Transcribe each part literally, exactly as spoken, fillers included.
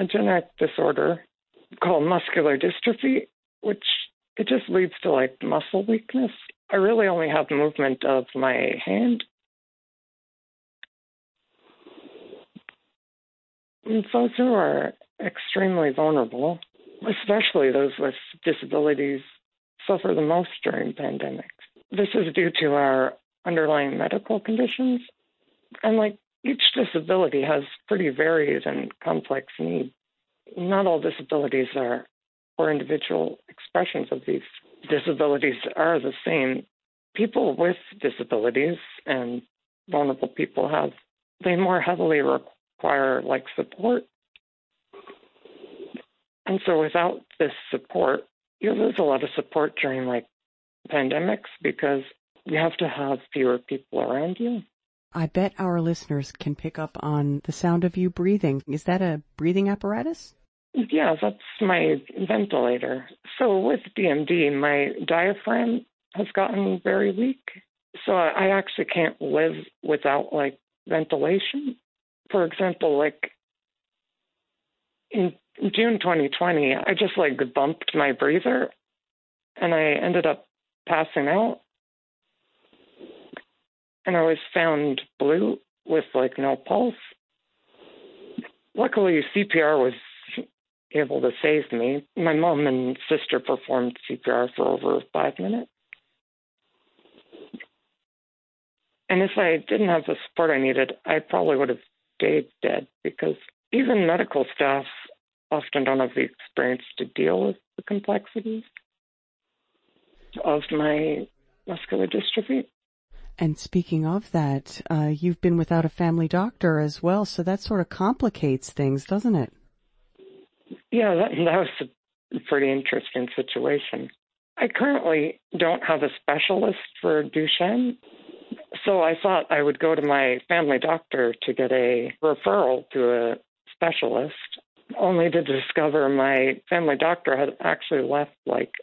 a genetic disorder called muscular dystrophy, which it just leads to like muscle weakness. I really only have movement of my hand. And those who are extremely vulnerable, especially those with disabilities, suffer the most during pandemics. This is due to our underlying medical conditions. And like each disability has pretty varied and complex needs. Not all disabilities are, or individual expressions of these disabilities are the same. People with disabilities and vulnerable people have, they more heavily require like support. And so without this support, you lose a lot of support during like pandemics because you have to have fewer people around you. I bet our listeners can pick up on the sound of you breathing. Is that a breathing apparatus? Yeah, that's my ventilator. So with D M D, my diaphragm has gotten very weak. So I actually can't live without like ventilation. For example, like in June twenty twenty, I just like bumped my breather and I ended up passing out. And I was found blue with like no pulse. Luckily, C P R was able to save me. My mom and sister performed C P R for over five minutes. And if I didn't have the support I needed, I probably would have stayed dead because even medical staff often don't have the experience to deal with the complexities of my muscular dystrophy. And speaking of that, uh, you've been without a family doctor as well, so that sort of complicates things, doesn't it? Yeah, that, that was a pretty interesting situation. I currently don't have a specialist for Duchenne, so I thought I would go to my family doctor to get a referral to a specialist, only to discover my family doctor had actually left like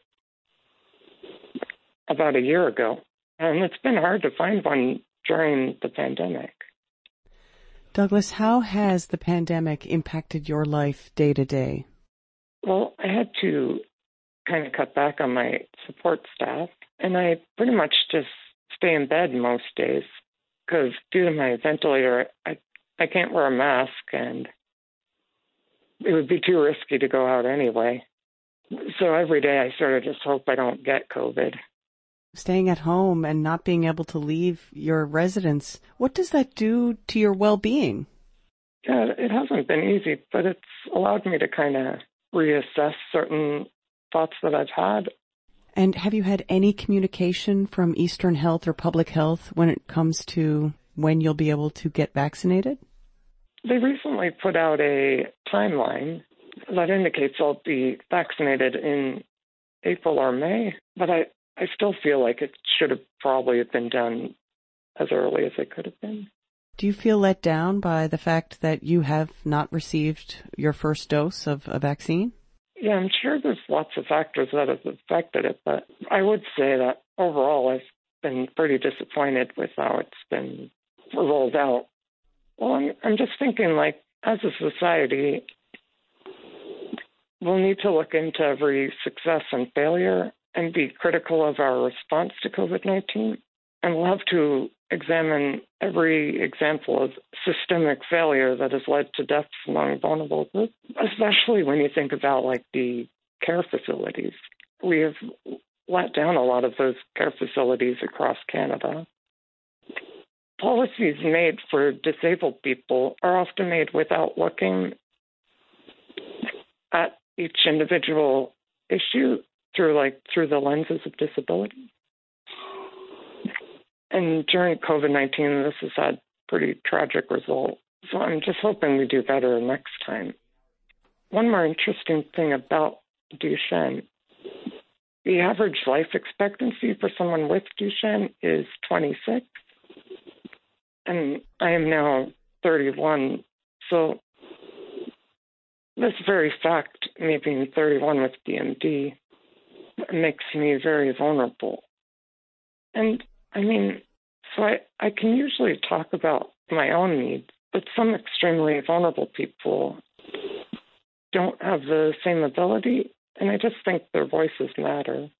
about a year ago. And it's been hard to find one during the pandemic. Douglas, how has the pandemic impacted your life day to day? Well, I had to kind of cut back on my support staff, and I pretty much just stay in bed most days because due to my ventilator, I, I can't wear a mask, and it would be too risky to go out anyway. So every day I sort of just hope I don't get COVID. Staying at home and not being able to leave your residence, what does that do to your well-being? Yeah, it hasn't been easy, but it's allowed me to kind of reassess certain thoughts that I've had. And have you had any communication from Eastern Health or Public Health when it comes to when you'll be able to get vaccinated? They recently put out a timeline that indicates I'll be vaccinated in April or May, but I I still feel like it should have probably have been done as early as it could have been. Do you feel let down by the fact that you have not received your first dose of a vaccine? Yeah, I'm sure there's lots of factors that have affected it, but I would say that overall I've been pretty disappointed with how it's been rolled out. Well, I'm, I'm just thinking, like, as a society, we'll need to look into every success and failure and be critical of our response to COVID nineteen. And we'll have to examine every example of systemic failure that has led to deaths among vulnerable groups, especially when you think about, like, the care facilities. We have let down a lot of those care facilities across Canada. Policies made for disabled people are often made without looking at each individual issue through like through the lenses of disability. And during COVID nineteen, this has had pretty tragic results. So I'm just hoping we do better next time. One more interesting thing about Duchenne, the average life expectancy for someone with Duchenne is twenty-six. And I am now thirty-one. So this very fact, me being thirty-one with D M D, makes me very vulnerable. And I mean, so I, I can usually talk about my own needs, but some extremely vulnerable people don't have the same ability, and I just think their voices matter.